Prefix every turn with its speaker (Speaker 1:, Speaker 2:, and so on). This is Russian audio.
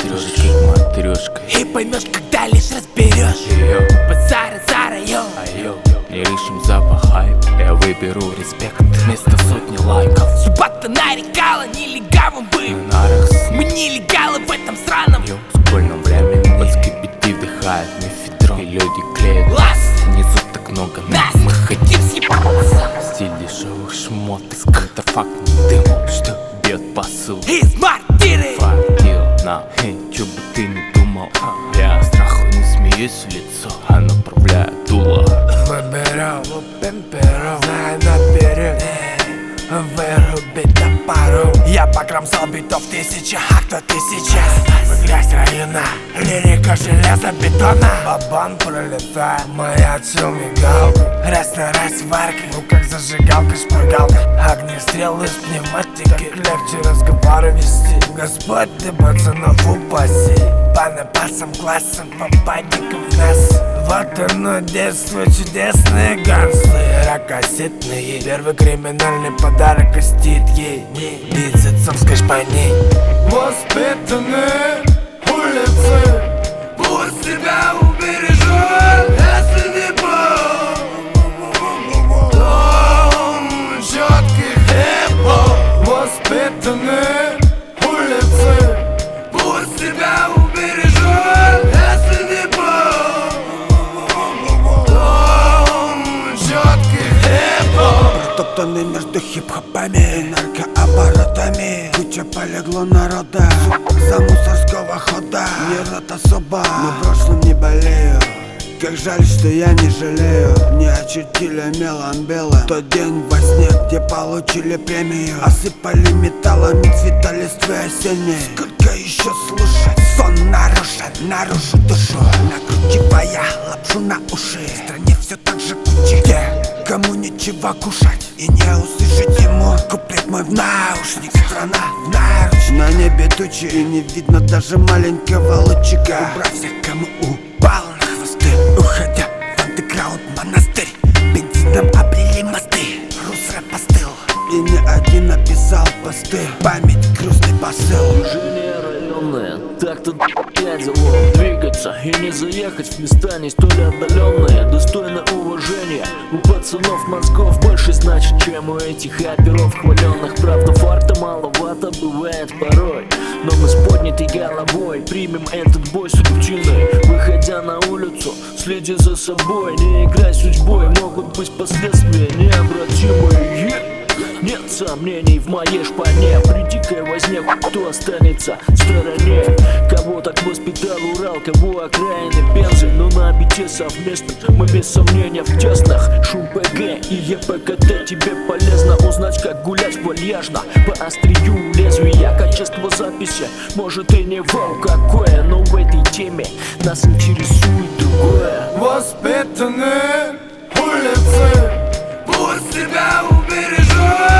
Speaker 1: матрешкой, как матрешкой.
Speaker 2: И поймешь, когда лишь разберешь
Speaker 1: Ее,
Speaker 2: базары за район.
Speaker 1: не решим запах хайп, я выберу респект вместо сотни лайков.
Speaker 2: Суббота нарекала, нелегавым
Speaker 1: На
Speaker 2: быть.
Speaker 1: нарах
Speaker 2: Мы нелегалы в этом сраном
Speaker 1: в школьном времени под скибиди вдыхает мефедрон. И люди клеят
Speaker 2: лаз.
Speaker 1: внизу так много
Speaker 2: Нас
Speaker 1: мы хотим
Speaker 2: съебаться
Speaker 1: стиль дешевых шмот из контрафактный дым, что бьет посыл.
Speaker 2: из мартиры.
Speaker 1: Фартил на, чё бы ты не думал, я страху не смеюсь в лицо, а направляю дуло.
Speaker 2: Мы берем, лупим перо, зная наперед. Вырубить топором. Я покромсал битов тысяча, а кто ты сейчас? В грязь района, лирика железобетона. Бабан пролетает, маячил мигалку. Раз на раз варки, в руках зажигалка, шпаргалка. Огнестрел из пневматики, легче разговоры вести. Господь, ты пацанов упаси. По напасам, классам, попадников в нас. Вот оно детство, чудесные ганслы. Ракосетные, первый криминальный подарок костит ей. Бицепсовской шпани. Воспитанные улицы, пусть тебя убережет. Если не дом четких хип-хоп. Воспитанные улицы, пусть тебя убережет. Если не дом четких хип-хоп.
Speaker 3: Протоптанный между хип-хопами и наркооборотами. Куча полегло народа за мусорского хода. Не рад особо, но в прошлом не болею. Как жаль, что я не жалею. Не очертили мелом белым тот день во сне, где получили премию. Осыпали металлами цвета листвы осенней. Сколько еще слушать? Сон нарушен, нарушу душу, накручивая лапшу на уши. В стране все так же кучи, кому нечего кушать и не услышать ему куплет мой в наушник. Страна в наруч, на небе тучи, и не видно даже маленького лучика. Убрав всех, кому упал на хвосты, уходя в андеграунд монастырь. Бензином обрели мосты, рус рэп остыл, и не один написал посты. Память, грустный посыл.
Speaker 4: Движение районное, так-то дело. Двигаться и не заехать в места не столь отдаленные. Достойно уважения, у пацанов мозгов больше значит, чем у этих оперов хваленных. Правда, фарта маловато бывает порой, но мы с поднятой головой примем этот бой с рутиной. Выходя на улицу, следи за собой, не играй судьбой, могут быть последствия необратимые. Нет сомнений в моей шпане, при дикой возне кто останется в стороне. Кого так воспитал Урал, кого окраины Пензы, но на бите совместно мы без сомнения в теснах. Шум ПГ и ЕПКТ, тебе полезно узнать, как гулять вальяжно по острию лезвия. Качество записи может и не вау какое, но в этой теме нас интересует другое.
Speaker 2: Воспитанные улицы, пусть тебя убережет.